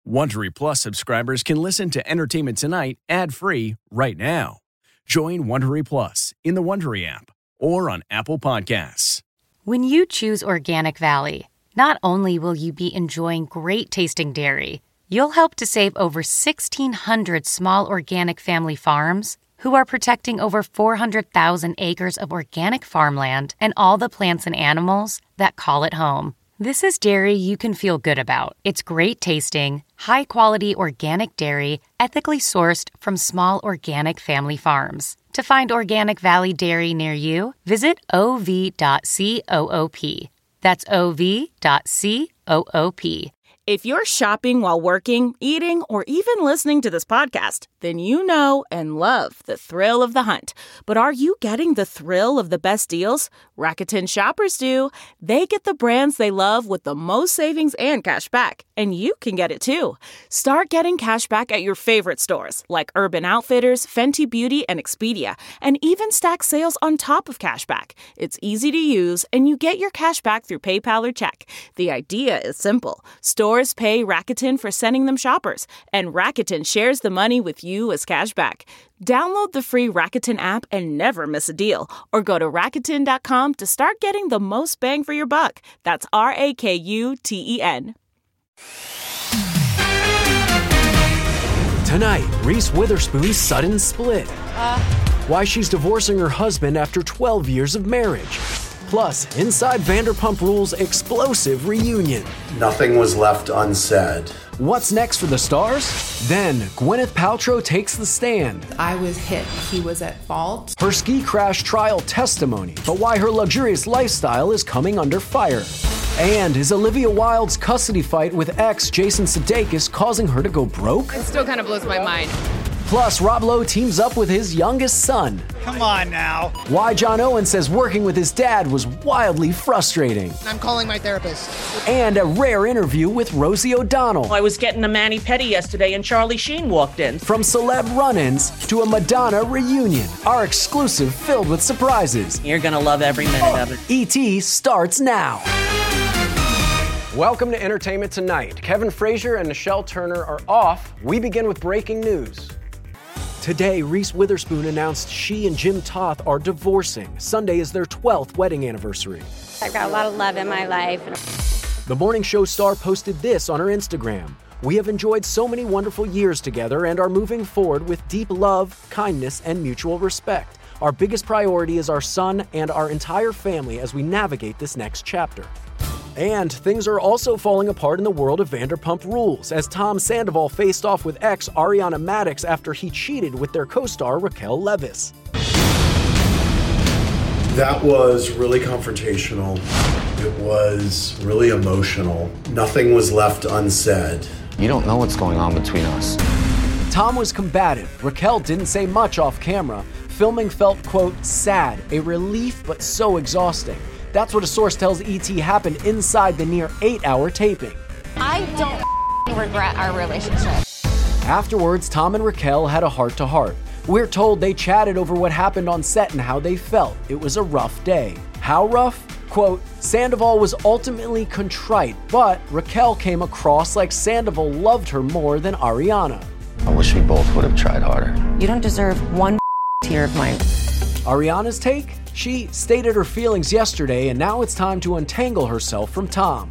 Wondery Plus subscribers can listen to Entertainment Tonight ad-free right now. Join Wondery Plus in the Wondery app or on Apple Podcasts. When you choose Organic Valley, not only will you be enjoying great-tasting dairy, you'll help to save over 1,600 small organic family farms who are protecting over 400,000 acres of organic farmland and all the plants and animals that call it home. This is dairy you can feel good about. It's great tasting, high-quality organic dairy, ethically sourced from small organic family farms. To find Organic Valley Dairy near you, visit ov.coop. That's ov.coop. If you're shopping while working, eating, or even listening to this podcast, then you know and love the thrill of the hunt. But are you getting the thrill of the best deals? Rakuten shoppers do. They get the brands they love with the most savings and cash back. And you can get it too. Start getting cash back at your favorite stores like Urban Outfitters, Fenty Beauty, and Expedia. And even stack sales on top of cash back. It's easy to use, and you get your cash back through PayPal or check. The idea is simple. Stores pay Rakuten for sending them shoppers, and Rakuten shares the money with you as cash back. Download the free Rakuten app and never miss a deal, or go to Rakuten.com to start getting the most bang for your buck. That's Rakuten. Tonight, Reese Witherspoon's sudden split. Why she's divorcing her husband after 12 years of marriage. Plus, inside Vanderpump Rules' explosive reunion. Nothing was left unsaid. What's next for the stars? Then, Gwyneth Paltrow takes the stand. I was hit. He was at fault. Her ski crash trial testimony, but why her luxurious lifestyle is coming under fire. And is Olivia Wilde's custody fight with ex Jason Sudeikis causing her to go broke? It still kind of blows my mind. Plus, Rob Lowe teams up with his youngest son. Come on now. Why John Owen says working with his dad was wildly frustrating. I'm calling my therapist. And a rare interview with Rosie O'Donnell. I was getting a mani-pedi yesterday and Charlie Sheen walked in. From celeb run-ins to a Madonna reunion, our exclusive filled with surprises. You're gonna love every minute of it. E.T. starts now. Welcome to Entertainment Tonight. Kevin Frazier and Nichelle Turner are off. We begin with breaking news. Today, Reese Witherspoon announced she and Jim Toth are divorcing. Sunday is their 12th wedding anniversary. I've got a lot of love in my life. The morning show star posted this on her Instagram. We have enjoyed so many wonderful years together and are moving forward with deep love, kindness, and mutual respect. Our biggest priority is our son and our entire family as we navigate this next chapter. And things are also falling apart in the world of Vanderpump Rules, as Tom Sandoval faced off with ex Ariana Madix after he cheated with their co-star Raquel Leviss. That was really confrontational. It was really emotional. Nothing was left unsaid. You don't know what's going on between us. Tom was combative. Raquel didn't say much off camera. Filming felt, quote, sad, a relief but so exhausting. That's what a source tells ET happened inside the near 8-hour taping. I don't regret our relationship. Afterwards, Tom and Raquel had a heart-to-heart. We're told they chatted over what happened on set and how they felt. It was a rough day. How rough? Quote, Sandoval was ultimately contrite, but Raquel came across like Sandoval loved her more than Ariana. I wish we both would have tried harder. You don't deserve one tear of mine. Ariana's take? She stated her feelings yesterday, and now it's time to untangle herself from Tom.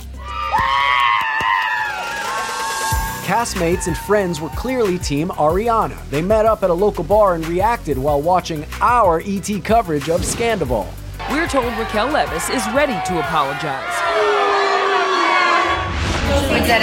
Castmates and friends were clearly Team Ariana. They met up at a local bar and reacted while watching our ET coverage of Scandoval. We're told Raquel Leviss is ready to apologize. We did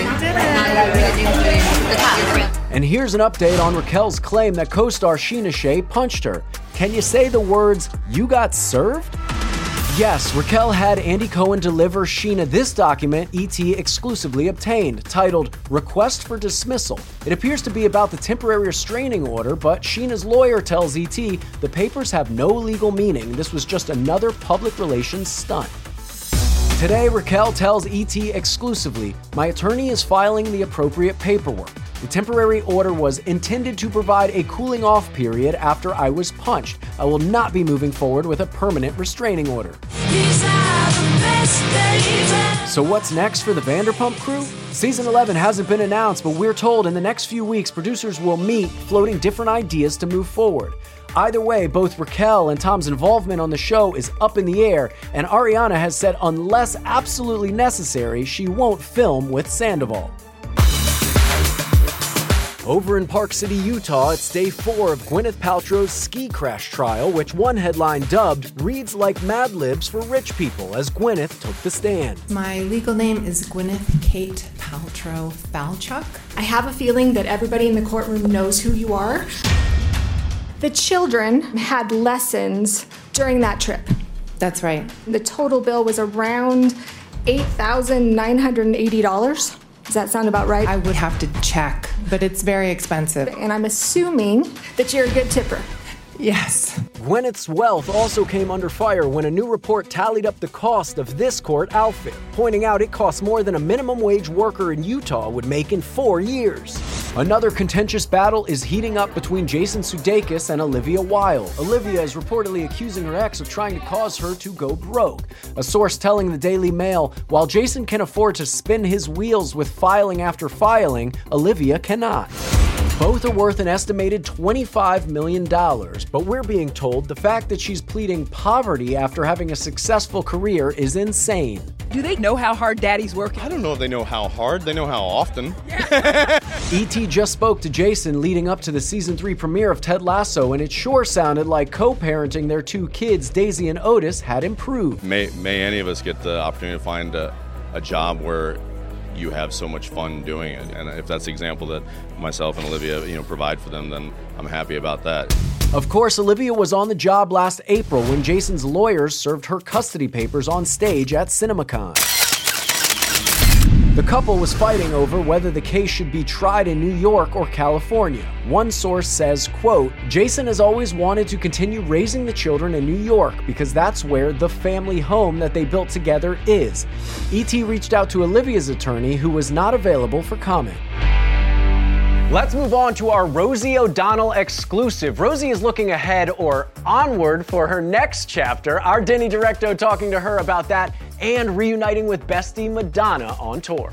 it. And here's an update on Raquel's claim that co-star Sheena Shea punched her. Can you say the words, "you got served"? Yes, Raquel had Andy Cohen deliver Sheena this document ET exclusively obtained, titled Request for Dismissal. It appears to be about the temporary restraining order, but Sheena's lawyer tells ET the papers have no legal meaning. This was just another public relations stunt. Today, Raquel tells ET exclusively, my attorney is filing the appropriate paperwork. The temporary order was intended to provide a cooling off period after I was punched. I will not be moving forward with a permanent restraining order. So what's next for the Vanderpump crew? Season 11 hasn't been announced, but we're told in the next few weeks producers will meet, floating different ideas to move forward. Either way, both Raquel and Tom's involvement on the show is up in the air, and Ariana has said unless absolutely necessary, she won't film with Sandoval. Over in Park City, Utah, it's day 4 of Gwyneth Paltrow's ski crash trial, which one headline dubbed reads like Mad Libs for rich people as Gwyneth took the stand. My legal name is Gwyneth Kate Paltrow Falchuk. I have a feeling that everybody in the courtroom knows who you are. The children had lessons during that trip. That's right. The total bill was around $8,980. Does that sound about right? I would have to check, but it's very expensive. And I'm assuming that you're a good tipper. Yes. Gwyneth's wealth also came under fire when a new report tallied up the cost of this court outfit, pointing out it costs more than a minimum wage worker in Utah would make in 4 years. Another contentious battle is heating up between Jason Sudeikis and Olivia Wilde. Olivia is reportedly accusing her ex of trying to cause her to go broke. A source telling the Daily Mail, while Jason can afford to spin his wheels with filing after filing, Olivia cannot. Both are worth an estimated $25 million, but we're being told the fact that she's pleading poverty after having a successful career is insane. Do they know how hard Daddy's working? I don't know if they know how hard, they know how often. E.T. just spoke to Jason leading up to the season 3 premiere of Ted Lasso, and it sure sounded like co-parenting their 2 kids, Daisy and Otis, had improved. May any of us get the opportunity to find a job where you have so much fun doing it, and if that's the example that myself and Olivia provide for them, then I'm happy about that. Of course, Olivia was on the job last April when Jason's lawyers served her custody papers on stage at CinemaCon. The couple was fighting over whether the case should be tried in New York or California. One source says, quote, Jason has always wanted to continue raising the children in New York because that's where the family home that they built together is. E.T. reached out to Olivia's attorney, who was not available for comment. Let's move on to our Rosie O'Donnell exclusive. Rosie is looking ahead or onward for her next chapter. Our Denny Directo talking to her about that and reuniting with bestie Madonna on tour.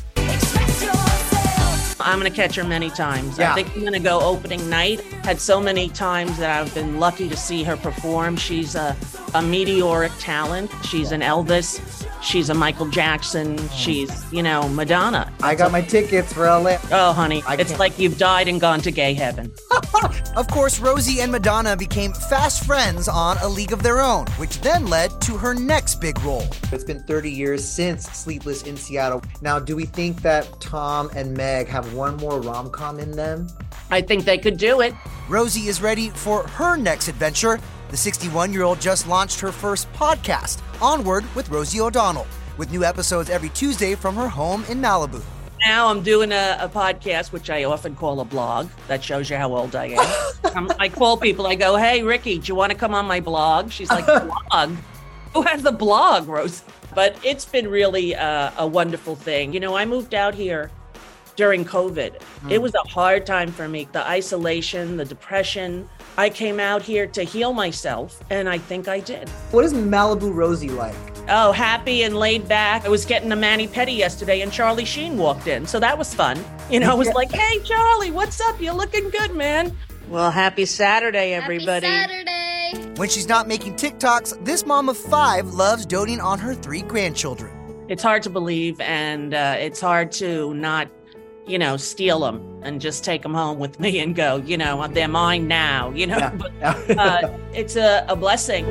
I'm going to catch her many times. Yeah. I think I'm going to go opening night. Had so many times that I've been lucky to see her perform. She's a meteoric talent. She's an Elvis. She's a Michael Jackson. She's, Madonna. I got my tickets for LA. Oh, honey, it's like you've died and gone to gay heaven. Of course, Rosie and Madonna became fast friends on A League of Their Own, which then led to her next big role. It's been 30 years since Sleepless in Seattle. Now, do we think that Tom and Meg have one more rom-com in them? I think they could do it. Rosie is ready for her next adventure. The 61-year-old just launched her first podcast, Onward with Rosie O'Donnell, with new episodes every Tuesday from her home in Malibu. Now I'm doing a podcast, which I often call a blog. That shows you how old I am. I call people, I go, hey, Ricky, do you want to come on my blog? She's like, blog? Who has the blog, Rose? But it's been really a wonderful thing. I moved out here during COVID. It was a hard time for me. The isolation, the depression. I came out here to heal myself, and I think I did. What is Malibu Rosie like? Oh, happy and laid back. I was getting a mani-pedi yesterday, and Charlie Sheen walked in, so that was fun. I was like, hey, Charlie, what's up? You're looking good, man. Well, happy Saturday, everybody. Happy Saturday. When she's not making TikToks, this mom of 5 loves doting on her 3 grandchildren. It's hard to believe, and it's hard to not steal them and just take them home with me and go, they're mine now, Yeah. But it's a blessing.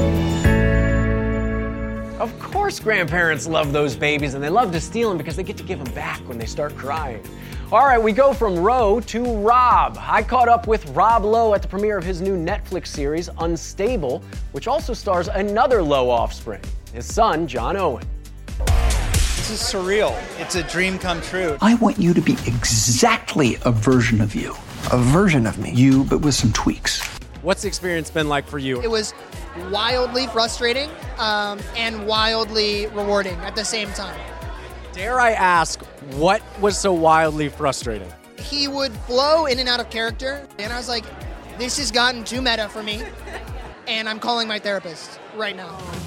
Of course grandparents love those babies, and they love to steal them because they get to give them back when they start crying. All right, we go from Ro to Rob. I caught up with Rob Lowe at the premiere of his new Netflix series, Unstable, which also stars another Lowe offspring, his son, John Owen. This is surreal. It's a dream come true. I want you to be exactly a version of you. A version of me. You, but with some tweaks. What's the experience been like for you? It was wildly frustrating and wildly rewarding at the same time. Dare I ask, what was so wildly frustrating? He would flow in and out of character, and I was like, this has gotten too meta for me, and I'm calling my therapist right now.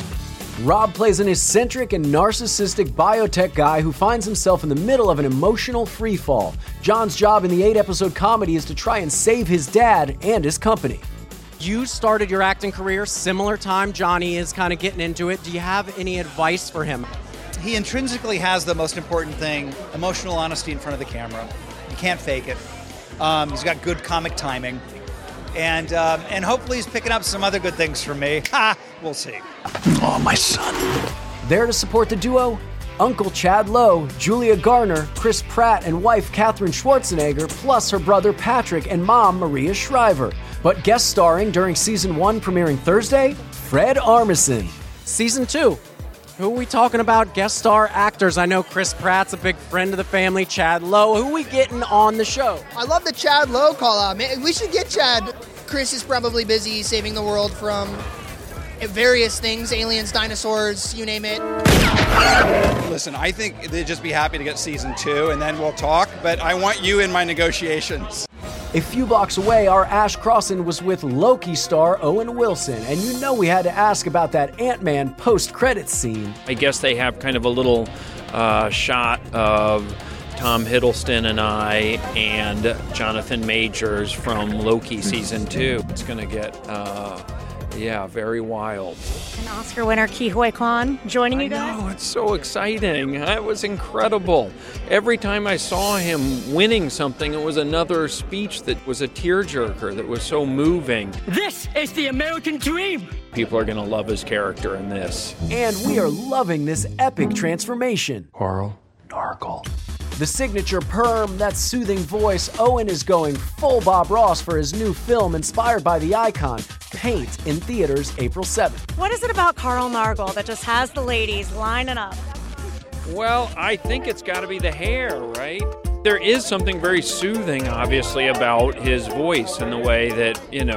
Rob plays an eccentric and narcissistic biotech guy who finds himself in the middle of an emotional freefall. John's job in the 8-episode comedy is to try and save his dad and his company. You started your acting career similar time Johnny is kind of getting into it. Do you have any advice for him? He intrinsically has the most important thing, emotional honesty in front of the camera. You can't fake it. He's got good comic timing. And hopefully he's picking up some other good things from me. Ha! We'll see. Oh, my son. There to support the duo, Uncle Chad Lowe, Julia Garner, Chris Pratt, and wife Katherine Schwarzenegger, plus her brother Patrick and mom Maria Shriver. But guest starring during Season 1 premiering Thursday, Fred Armisen. Season 2. Who are we talking about? Guest star actors. I know Chris Pratt's a big friend of the family. Chad Lowe. Who are we getting on the show? I love the Chad Lowe call out. Man, we should get Chad. Chris is probably busy saving the world from various things, aliens, dinosaurs, you name it. Listen, I think they'd just be happy to get Season 2, and then we'll talk, but I want you in my negotiations. A few blocks away, our Ash Crossan was with Loki star Owen Wilson, and you know we had to ask about that Ant-Man post-credits scene. I guess they have kind of a little shot of Tom Hiddleston and I and Jonathan Majors from Loki Season 2. It's going to get, very wild. And Oscar winner Ke Huy Quan joining you guys? Oh, it's so exciting. It was incredible. Every time I saw him winning something, it was another speech that was a tearjerker, that was so moving. This is the American dream. People are going to love his character in this. And we are loving this epic transformation. Carl Nargle. The signature perm, that soothing voice, Owen is going full Bob Ross for his new film inspired by the icon, Paint, in theaters April 7th. What is it about Carl Nargle that just has the ladies lining up? Well, I think it's got to be the hair, right? There is something very soothing, obviously, about his voice and the way that,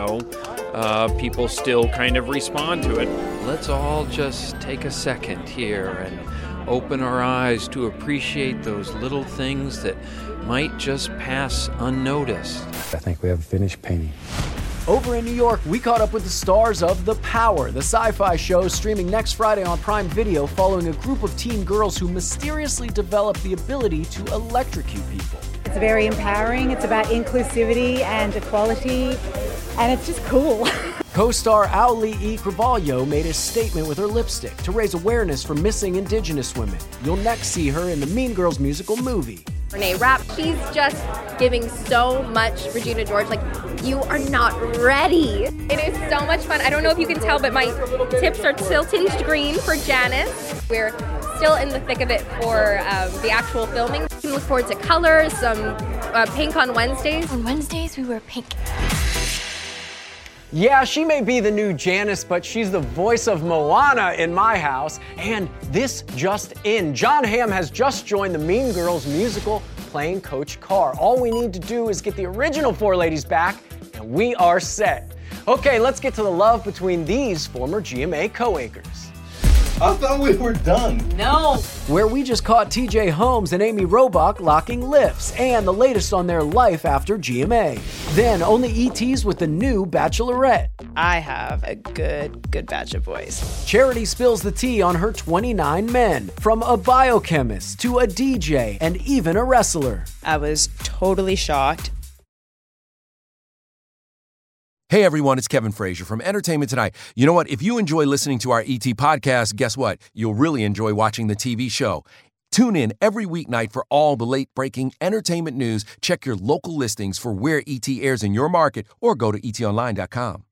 people still kind of respond to it. Let's all just take a second here and open our eyes to appreciate those little things that might just pass unnoticed. I think we have a finished painting. Over in New York, we caught up with the stars of The Power, the sci-fi show streaming next Friday on Prime Video, following a group of teen girls who mysteriously develop the ability to electrocute people. It's very empowering. It's about inclusivity and equality, and it's just cool. Co-star Auli E. Carvalho made a statement with her lipstick to raise awareness for missing Indigenous women. You'll next see her in the Mean Girls musical movie. Renee Rapp, she's just giving so much Regina George, you are not ready. It is so much fun. I don't know if you can tell, but my tips are still tinged green for Janice. We're still in the thick of it for the actual filming. You can look forward to colors, some pink on Wednesdays. On Wednesdays, we wear pink. Yeah, she may be the new Janice, but she's the voice of Moana in my house. And this just in, Jon Hamm has just joined the Mean Girls musical playing Coach Carr. All we need to do is get the original four ladies back, and we are set. Okay, let's get to the love between these former GMA co-anchors. I thought we were done. No. Where we just caught TJ Holmes and Amy Robach locking lips, and the latest on their life after GMA. Then only ETs with the new Bachelorette. I have a good batch of boys. Charity spills the tea on her 29 men, from a biochemist to a DJ and even a wrestler. I was totally shocked. Hey everyone, it's Kevin Frazier from Entertainment Tonight. You know what? If you enjoy listening to our ET podcast, guess what? You'll really enjoy watching the TV show. Tune in every weeknight for all the late-breaking entertainment news. Check your local listings for where ET airs in your market or go to etonline.com.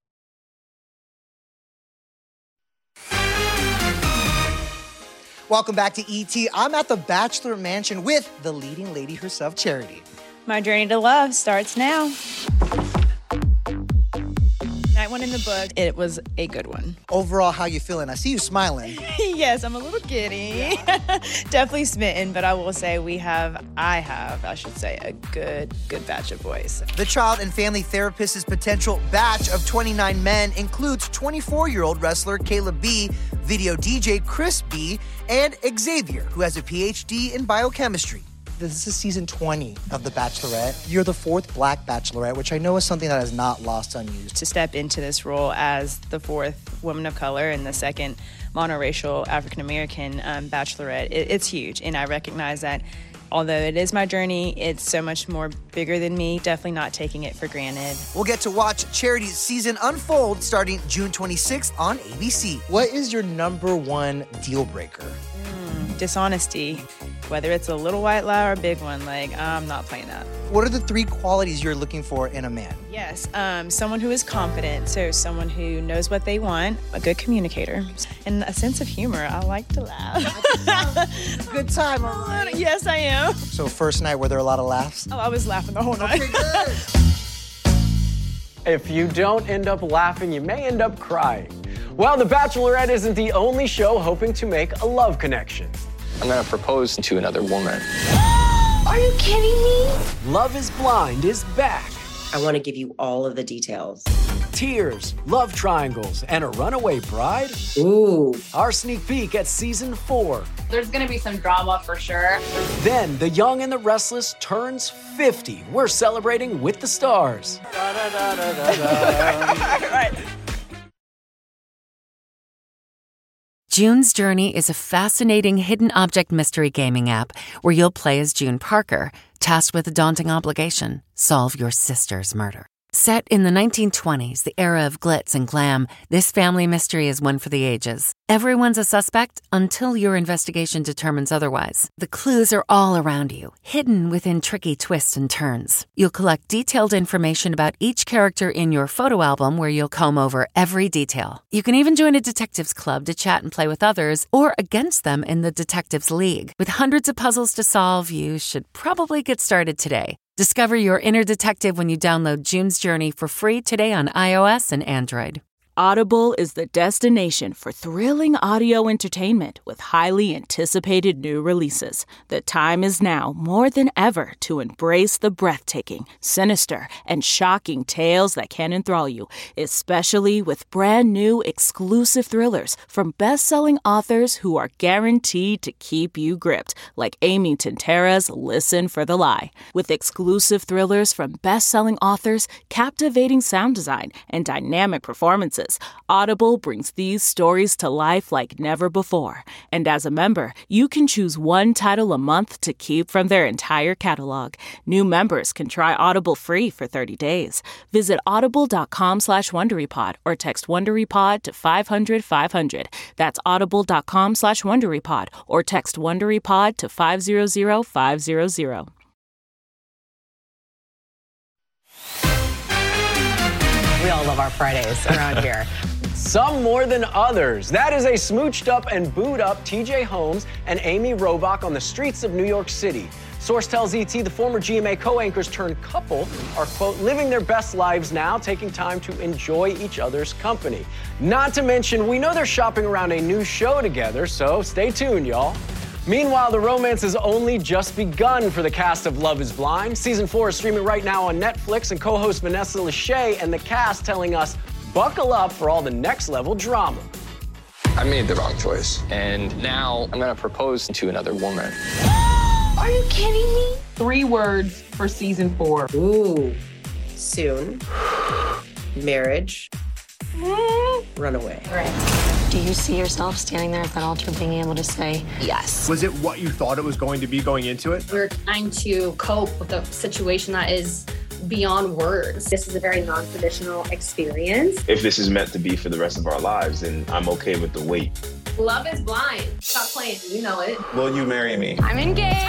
Welcome back to ET. I'm at the Bachelor Mansion with the leading lady herself, Charity. My journey to love starts now. Night one in the book. It was a good one. Overall, how you feeling? I see you smiling. Yes, I'm a little giddy. Definitely smitten, but I will say I have a good batch of boys. The child and family therapist's potential batch of 29 men includes 24-year-old wrestler Caleb B, video DJ Chris B, and Xavier, who has a PhD in biochemistry. This is season 20 of The Bachelorette. You're the fourth Black Bachelorette, which I know is something that is not lost on you. To step into this role as the fourth woman of color and the second monoracial African-American Bachelorette, it's huge. And I recognize that although it is my journey, it's so much more bigger than me, definitely not taking it for granted. We'll get to watch Charity's season unfold starting June 26th on ABC. What is your number one deal breaker? Dishonesty. Whether it's a little white lie or a big one, I'm not playing that. What are the 3 qualities you're looking for in a man? Yes, someone who is confident, so someone who knows what they want, a good communicator, and a sense of humor. I like to laugh. Good time. Yes, I am. So first night, were there a lot of laughs? Oh, I was laughing the whole night. Okay, good. If you don't end up laughing, you may end up crying. Well, The Bachelorette isn't the only show hoping to make a love connection. I'm gonna propose to another woman. Are you kidding me? Love is Blind is back. I want to give you all of the details. Tears, love triangles, and a runaway bride? Ooh. Our sneak peek at season 4. There's gonna be some drama for sure. Then The Young and the Restless turns 50. We're celebrating with the stars. Right. June's Journey is a fascinating hidden object mystery gaming app where you'll play as June Parker, tasked with a daunting obligation: solve your sister's murder. Set in the 1920s, the era of glitz and glam, this family mystery is one for the ages. Everyone's a suspect until your investigation determines otherwise. The clues are all around you, hidden within tricky twists and turns. You'll collect detailed information about each character in your photo album where you'll comb over every detail. You can even join a detectives club to chat and play with others or against them in the Detectives League. With hundreds of puzzles to solve, you should probably get started today. Discover your inner detective when you download June's Journey for free today on iOS and Android. Audible is the destination for thrilling audio entertainment with highly anticipated new releases. The time is now more than ever to embrace the breathtaking, sinister, and shocking tales that can enthrall you, especially with brand new exclusive thrillers from best-selling authors who are guaranteed to keep you gripped, like Amy Tintera's Listen for the Lie. With exclusive thrillers from best-selling authors, captivating sound design, and dynamic performances, Audible brings these stories to life like never before. And as a member, you can choose one title a month to keep from their entire catalog. New members can try Audible free for 30 days. Visit audible.com/WonderyPod or text WonderyPod to 500-500. That's audible.com/WonderyPod or text WonderyPod to 500-500. We all love our Fridays around here. Some more than others. That is a smooched up and booed up TJ Holmes and Amy Robach on the streets of New York City. Source tells ET the former GMA co-anchors turned couple are, quote, living their best lives now, taking time to enjoy each other's company. Not to mention, we know they're shopping around a new show together, so stay tuned, y'all. Meanwhile, the romance has only just begun for the cast of Love is Blind. Season 4 is streaming right now on Netflix, and co-host Vanessa Lachey and the cast telling us, buckle up for all the next level drama. I made the wrong choice, and now I'm gonna propose to another woman. Are you kidding me? 3 words for season 4. Ooh. Soon. Marriage. Runaway. Right. Do you see yourself standing there at that altar being able to say yes? Was it what you thought it was going to be going into it? We're trying to cope with a situation that is beyond words. This is a very non-traditional experience. If this is meant to be for the rest of our lives, then I'm okay with the wait. Love is blind. Stop playing. You know it. Will you marry me? I'm engaged.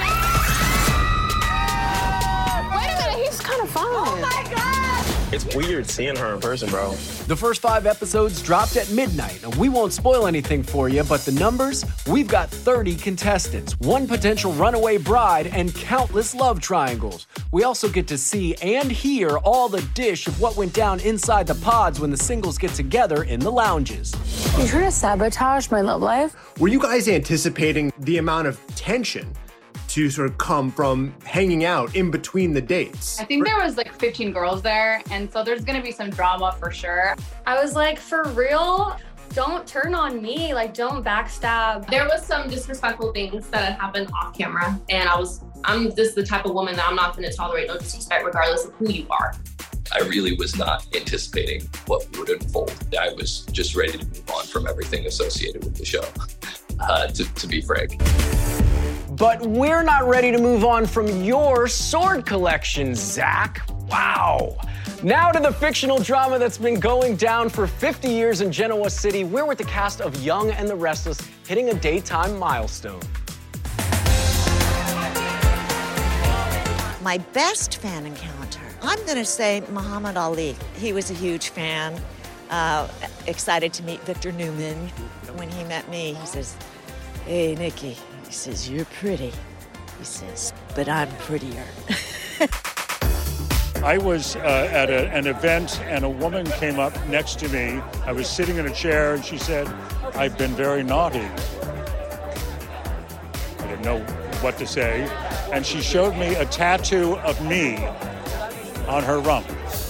Wait a minute, he's kind of fun. Oh my God! It's weird seeing her in person, bro. The first 5 episodes dropped at midnight, and we won't spoil anything for you, but the numbers, we've got 30 contestants, 1 potential runaway bride, and countless love triangles. We also get to see and hear all the dish of what went down inside the pods when the singles get together in the lounges. You trying to sabotage my love life? Were you guys anticipating the amount of tension to sort of come from hanging out in between the dates? I think there was like 15 girls there, and so there's gonna be some drama for sure. I was like, for real? Don't turn on me. Like, don't backstab. There was some disrespectful things that had happened off camera, and I was I'm just the type of woman that I'm not going to tolerate no disrespect regardless of who you are. I really was not anticipating what would unfold. I was just ready to move on from everything associated with the show, to be frank. But we're not ready to move on from your sword collection, Zach. Wow. Now to the fictional drama that's been going down for 50 years in Genoa City. We're with the cast of Young and the Restless hitting a daytime milestone. My best fan encounter, I'm going to say Muhammad Ali. He was a huge fan, excited to meet Victor Newman. When he met me, he says, "Hey, Nikki," he says, "you're pretty." He says, "But I'm prettier." I was at an event and a woman came up next to me. I was sitting in a chair and she said, "I've been very naughty." I didn't know what to say. And she showed me a tattoo of me on her rump.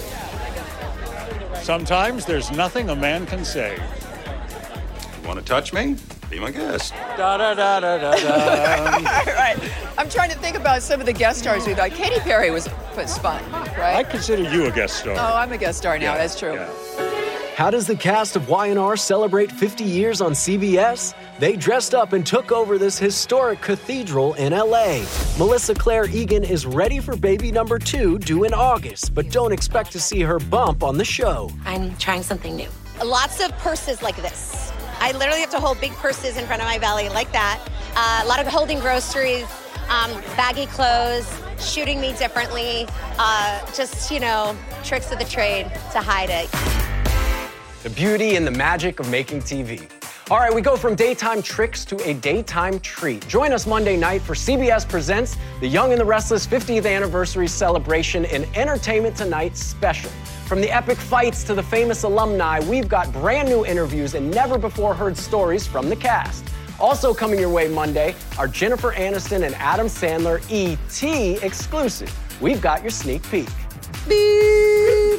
Sometimes there's nothing a man can say. You want to touch me? Be my guest. Da da da da da da. Right. I'm trying to think about some of the guest stars we've had. Katy Perry was fun, right? I consider you a guest star. Oh, I'm a guest star now. That's true. Yeah. How does the cast of Y&R celebrate 50 years on CBS? They dressed up and took over this historic cathedral in LA. Melissa Claire Egan is ready for baby number 2 due in August, but don't expect to see her bump on the show. I'm trying something new. Lots of purses like this. I literally have to hold big purses in front of my belly like that. A lot of holding groceries, baggy clothes, shooting me differently. Just, tricks of the trade to hide it. The beauty and the magic of making TV. All right, we go from daytime tricks to a daytime treat. Join us Monday night for CBS Presents the Young and the Restless 50th Anniversary Celebration and Entertainment Tonight special. From the epic fights to the famous alumni, we've got brand new interviews and never-before-heard stories from the cast. Also coming your way Monday are Jennifer Aniston and Adam Sandler E.T. exclusive. We've got your sneak peek. Beep.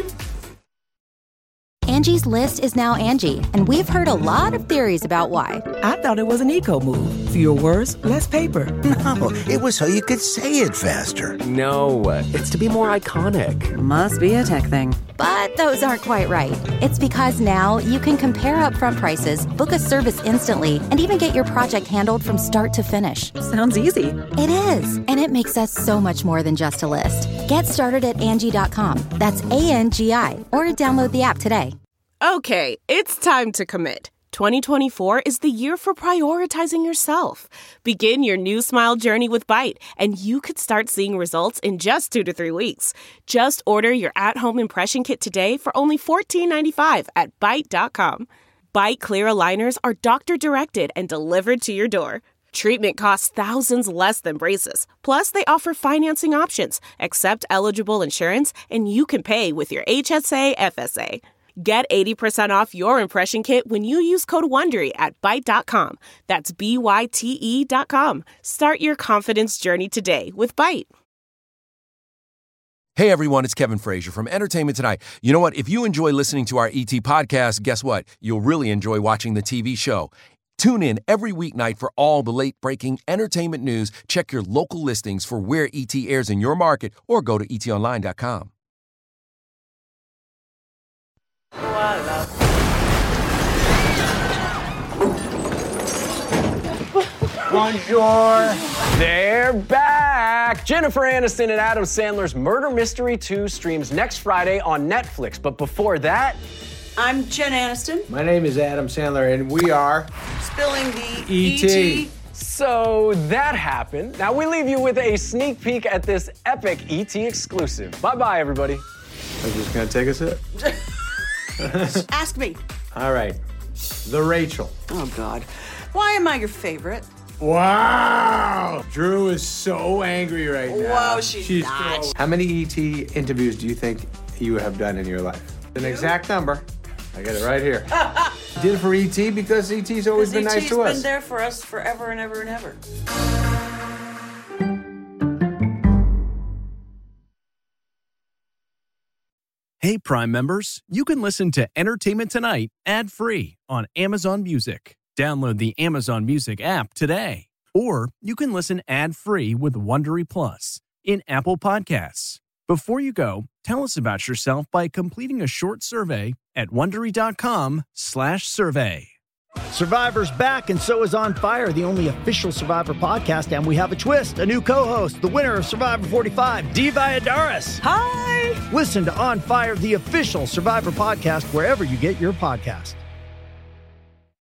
Angie's List is now Angie, and we've heard a lot of theories about why. I thought it was an eco move. Fewer words, less paper. No, it was so you could say it faster. No, it's to be more iconic. Must be a tech thing. But those aren't quite right. It's because now you can compare upfront prices, book a service instantly, and even get your project handled from start to finish. Sounds easy. It is, and it makes us so much more than just a list. Get started at Angie.com. That's ANGI, or download the app today. Okay, it's time to commit. 2024 is the year for prioritizing yourself. Begin your new smile journey with Byte, and you could start seeing results in just 2 to 3 weeks. Just order your at-home impression kit today for only $14.95 at Byte.com. Byte clear aligners are doctor-directed and delivered to your door. Treatment costs thousands less than braces. Plus, they offer financing options, accept eligible insurance, and you can pay with your HSA FSA. Get 80% off your impression kit when you use code WONDERY at Byte.com. That's BYTE.com. Start your confidence journey today with Byte. Hey everyone, it's Kevin Frazier from Entertainment Tonight. You know what? If you enjoy listening to our ET podcast, guess what? You'll really enjoy watching the TV show. Tune in every weeknight for all the late-breaking entertainment news. Check your local listings for where ET airs in your market or go to etonline.com. Bonjour. They're back. Jennifer Aniston and Adam Sandler's Murder Mystery 2 streams next Friday on Netflix. But before that, I'm Jen Aniston. My name is Adam Sandler, and we are spilling the E.T. So that happened. Now we leave you with a sneak peek at this epic E.T. exclusive. Bye-bye, everybody. I'm just gonna take a sip. Ask me. All right. The Rachel. Oh, God. Why am I your favorite? Wow! Drew is so angry right now. Whoa, she's not. How many E.T. interviews do you think you have done in your life? An exact number. I got it right here. Did it for E.T. because E.T.'s always been nice to us. E.T.'s been there for us forever and ever and ever. Hey, Prime members, you can listen to Entertainment Tonight ad-free on Amazon Music. Download the Amazon Music app today. Or you can listen ad-free with Wondery Plus in Apple Podcasts. Before you go, tell us about yourself by completing a short survey at Wondery.com/survey. Survivor's back, and so is On Fire, the only official Survivor podcast, and we have a twist. A new co-host, the winner of Survivor 45, Dee Valladares. Hi! Listen to On Fire, the official Survivor podcast, wherever you get your podcasts.